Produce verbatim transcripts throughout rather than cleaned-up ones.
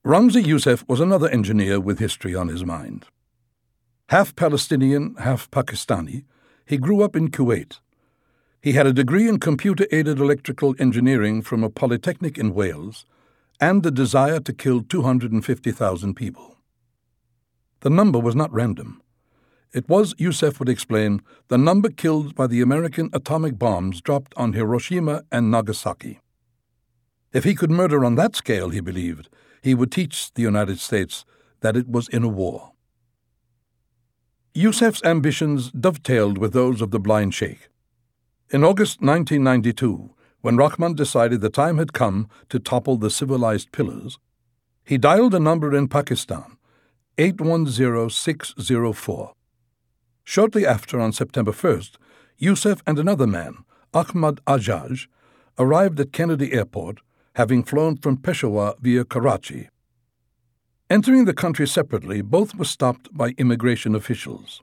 Ramzi Youssef was another engineer with history on his mind. Half Palestinian, half Pakistani, he grew up in Kuwait. He had a degree in computer-aided electrical engineering from a polytechnic in Wales and the desire to kill two hundred fifty thousand people. The number was not random. It was, Youssef would explain, the number killed by the American atomic bombs dropped on Hiroshima and Nagasaki. If he could murder on that scale, he believed, he would teach the United States that it was in a war. Youssef's ambitions dovetailed with those of the blind sheikh. In August nineteen ninety-two, when Rahman decided the time had come to topple the civilized pillars, he dialed a number in Pakistan, eight one zero six zero four. Shortly after, on September first, Youssef and another man, Ahmad Ajaj, arrived at Kennedy Airport, having flown from Peshawar via Karachi. Entering the country separately, both were stopped by immigration officials.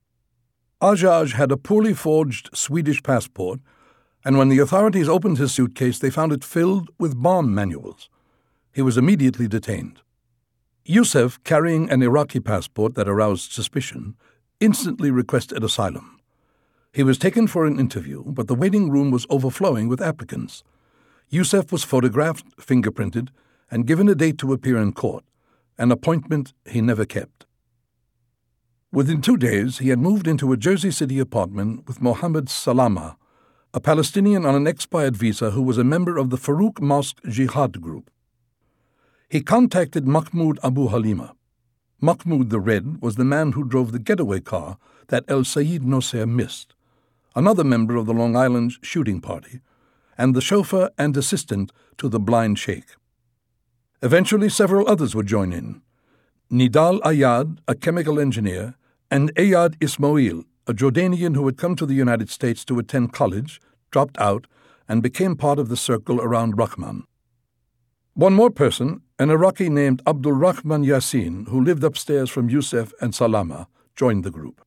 Ajaj had a poorly forged Swedish passport, and when the authorities opened his suitcase, they found it filled with bomb manuals. He was immediately detained. Youssef, carrying an Iraqi passport that aroused suspicion, instantly requested asylum. He was taken for an interview, but the waiting room was overflowing with applicants. Youssef was photographed, fingerprinted, and given a date to appear in court, an appointment he never kept. Within two days, he had moved into a Jersey City apartment with Mohammed Salama, a Palestinian on an expired visa who was a member of the Farouk Mosque Jihad group. He contacted Mahmoud Abu Halima. Mahmoud the Red was the man who drove the getaway car that El Sayed Nosser missed, another member of the Long Island shooting party, and the chauffeur and assistant to the blind sheikh. Eventually, several others would join in. Nidal Ayad, a chemical engineer, and Ayad Ismail, a Jordanian who had come to the United States to attend college, dropped out, and became part of the circle around Rahman. One more person, an Iraqi named Abdul Rahman Yassin, who lived upstairs from Youssef and Salama, joined the group.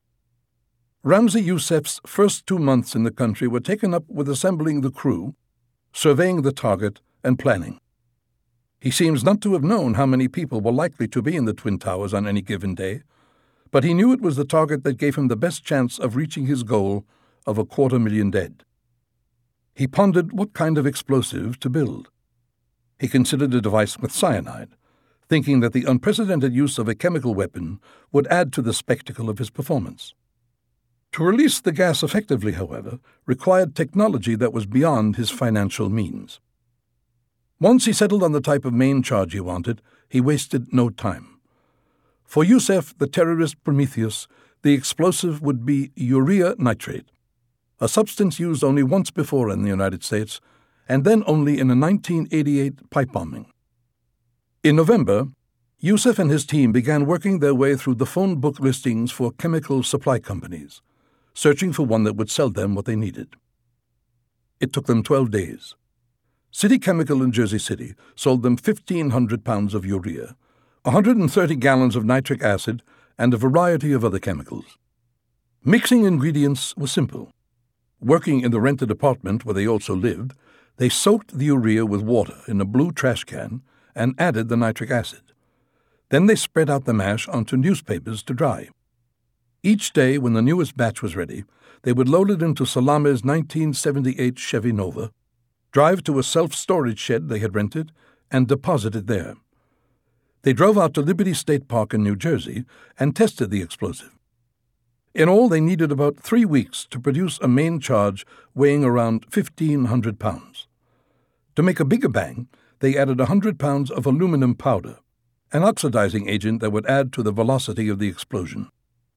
Ramzi Youssef's first two months in the country were taken up with assembling the crew, surveying the target, and planning. He seems not to have known how many people were likely to be in the Twin Towers on any given day, but he knew it was the target that gave him the best chance of reaching his goal of a quarter million dead. He pondered what kind of explosive to build. He considered a device with cyanide, thinking that the unprecedented use of a chemical weapon would add to the spectacle of his performance. To release the gas effectively, however, required technology that was beyond his financial means. Once he settled on the type of main charge he wanted, he wasted no time. For Youssef, the terrorist Prometheus, the explosive would be urea nitrate, a substance used only once before in the United States, and then only in a nineteen eighty-eight pipe bombing. In November, Youssef and his team began working their way through the phone book listings for chemical supply companies, searching for one that would sell them what they needed. It took them twelve days. City Chemical in Jersey City sold them fifteen hundred pounds of urea, one hundred thirty gallons of nitric acid, and a variety of other chemicals. Mixing ingredients was simple. Working in the rented apartment where they also lived, they soaked the urea with water in a blue trash can and added the nitric acid. Then they spread out the mash onto newspapers to dry. Each day, when the newest batch was ready, they would load it into Salame's nineteen seventy-eight Chevy Nova, drive to a self-storage shed they had rented, and deposit it there. They drove out to Liberty State Park in New Jersey and tested the explosive. In all, they needed about three weeks to produce a main charge weighing around fifteen hundred pounds. To make a bigger bang, they added one hundred pounds of aluminum powder, an oxidizing agent that would add to the velocity of the explosion.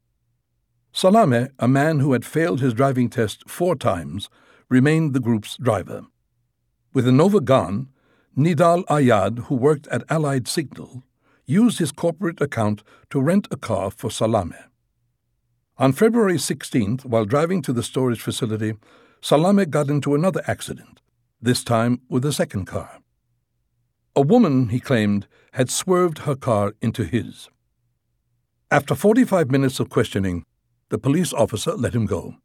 Salame, a man who had failed his driving test four times, remained the group's driver. With the Nova gone, Nidal Ayad, who worked at Allied Signal, used his corporate account to rent a car for Salame. On February sixteenth, while driving to the storage facility, Salame got into another accident, this time with a second car. A woman, he claimed, had swerved her car into his. After forty-five minutes of questioning, the police officer let him go.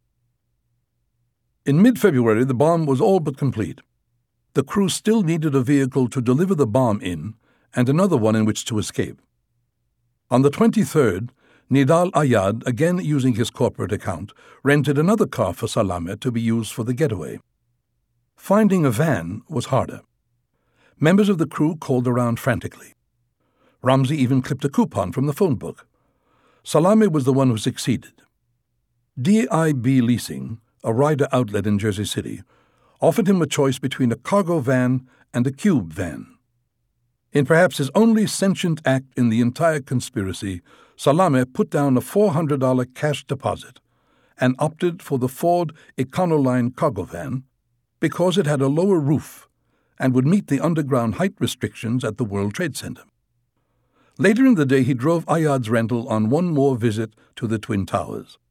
In mid-February, the bomb was all but complete. The crew still needed a vehicle to deliver the bomb in, and another one in which to escape. On the twenty-third, Nidal Ayad, again using his corporate account, rented another car for Salameh to be used for the getaway. Finding a van was harder. Members of the crew called around frantically. Ramzi even clipped a coupon from the phone book. Salameh was the one who succeeded. D I B Leasing, a rider outlet in Jersey City, offered him a choice between a cargo van and a cube van. In perhaps his only sentient act in the entire conspiracy, Salameh put down a four hundred dollars cash deposit and opted for the Ford Econoline cargo van because it had a lower roof and would meet the underground height restrictions at the World Trade Center. Later in the day, he drove Ayad's rental on one more visit to the Twin Towers.